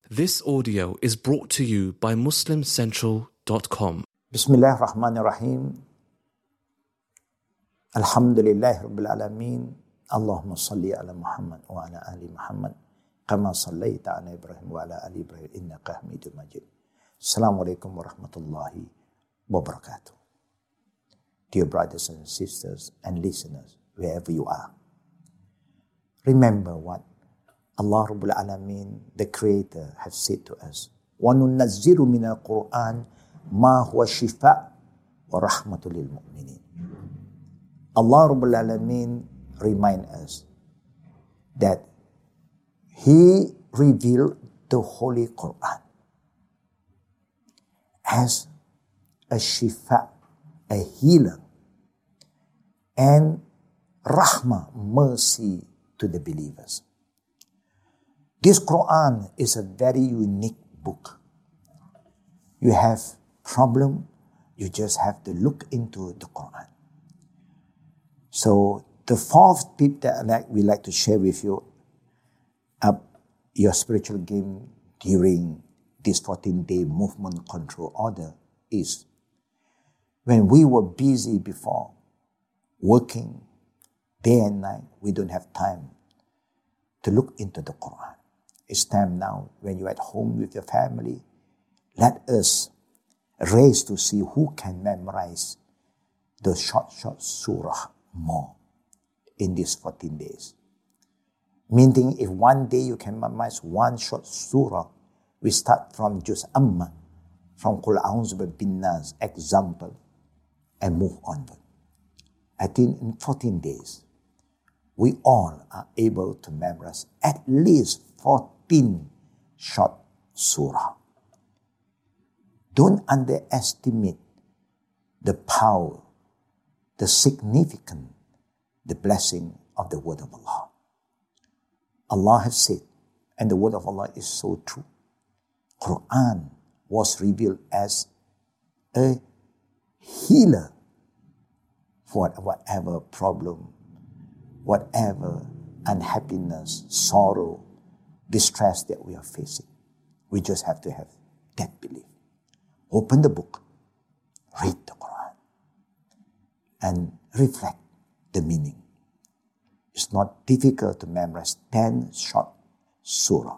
This audio is brought to you by MuslimCentral.com. Bismillahirrahmanirrahim. Alhamdulillahi Rabbil Alameen. Allahumma salli ala Muhammad wa ala ali Muhammad. Kama sallaita ala Ibrahim wa ala ali Ibrahim innaka Hamidum Majid. Assalamualaikum warahmatullahi wabarakatuh. Dear brothers and sisters and listeners, wherever you are, remember what Allah Rabbul Alameen, the Creator, has said to us. وَنُنَزِّلُ مِنَ الْقُرْآنِ مَا هُوَ شِفَاءٌ وَرَحْمَةٌ لِلْمُؤْمِنِينَ. Allah Rabbul Alameen remind us that He revealed the Holy Quran as a shifa, a healer, and rahmah, mercy to the believers. This Quran is a very unique book. You have problem, you just have to look into the Quran. So the fourth tip that we like to share with you up your spiritual game during this 14-day movement control order is when we were busy before, working day and night, we don't have time to look into the Quran. It's time now, when you're at home with your family, let us race to see who can memorize the short surah more in these 14 days. Meaning, if one day you can memorize one short surah, we start from Juz Amma, from Qul A'udhu bin Nas example, and move onward. I think in 14 days, we all are able to memorize at least 14 short surah. Don't underestimate the power, the significance, the blessing of the word of Allah. Allah has said, and the word of Allah is so true, Quran was revealed as a healer for whatever problem, whatever unhappiness, sorrow, distress that we are facing. We just have to have that belief. Open the book, read the Quran, and reflect the meaning. It's not difficult to memorize 10 short surah.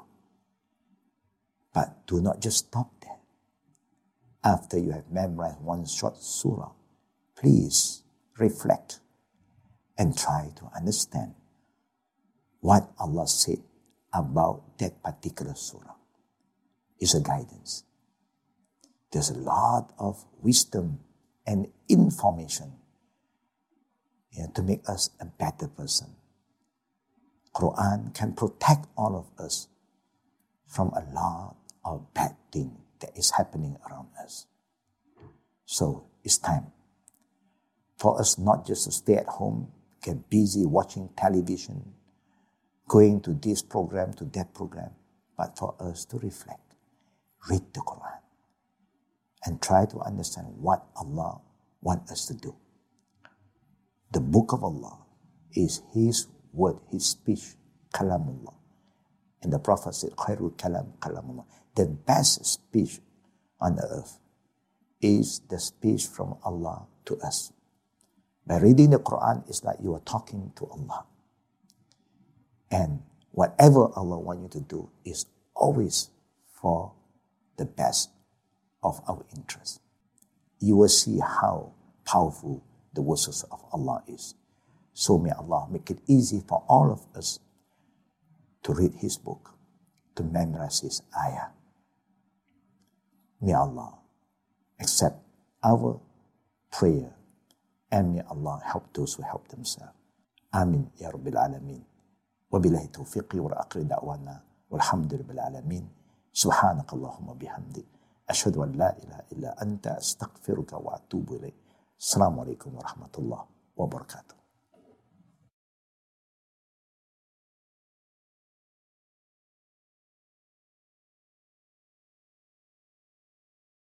But do not just stop there. After you have memorized one short surah, please reflect and try to understand what Allah said about that particular surah. It's a guidance. There's a lot of wisdom and information to make us a better person. Quran can protect all of us from a lot of bad things that is happening around us. So it's time for us not just to stay at home, get busy watching television, going to this program, to that program, but for us to reflect, read the Quran, and try to understand what Allah wants us to do. The book of Allah is His word, His speech, Kalamullah. And the Prophet said, Khairul Kalam, Kalamullah. The best speech on the earth is the speech from Allah to us. By reading the Quran, it's like you are talking to Allah. And whatever Allah wants you to do is always for the best of our interest. You will see how powerful the verses of Allah is. So may Allah make it easy for all of us to read His book, to memorize His ayah. May Allah accept our prayer, and may Allah help those who help themselves. Amin ya Rabbil Alameen. وبالله توفيقي وآخر دعوانا والحمد لله العالمين سبحانك اللهم وبحمدك أشهد أن لا إله إلا أنت أستغفرك وأتوب إليك السلام عليكم ورحمة الله وبركاته.